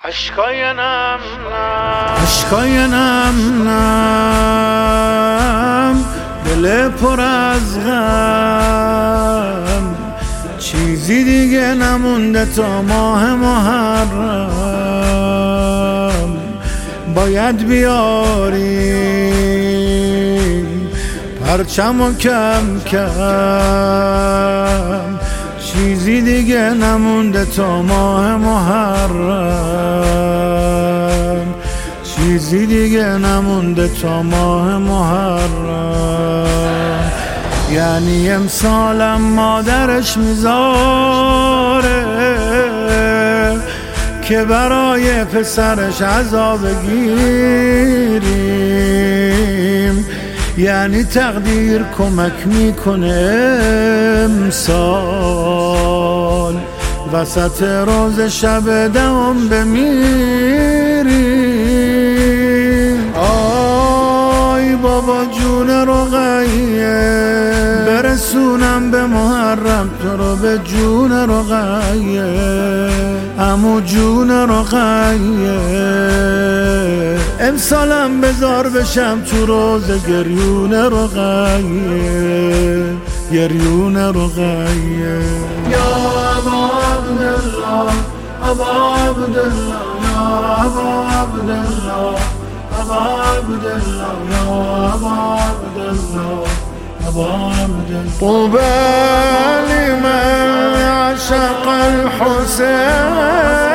اشکای نم دل پر از غم، چیزی دیگه نمونده تا ماه محرم. باید بیاریم پرچمو کم کم، چیزی دیگه نمونده تا ماه محرم، چیزی دیگه نمونده تا ماه محرم. یعنی امسالم مادرش میذاره که برای پسرش عزا بگیریم، یعنی تقدیر کمک میکنه امسال وسط روز شب دهم بمیریم. آی بابا جون رقیه، برسونم به محرم تو رو به جون رقیه، عمو جون رقیه. امسالم بزار بشم تو روز گریون رقیه، گریون رقیه. یا ابا عبدالله، ابا عبدالله، یا ابا عبدالله، ابا عبدالله، یا ابا عبدالله، ابا عبدالله. طوبى لمن عشق الحسين.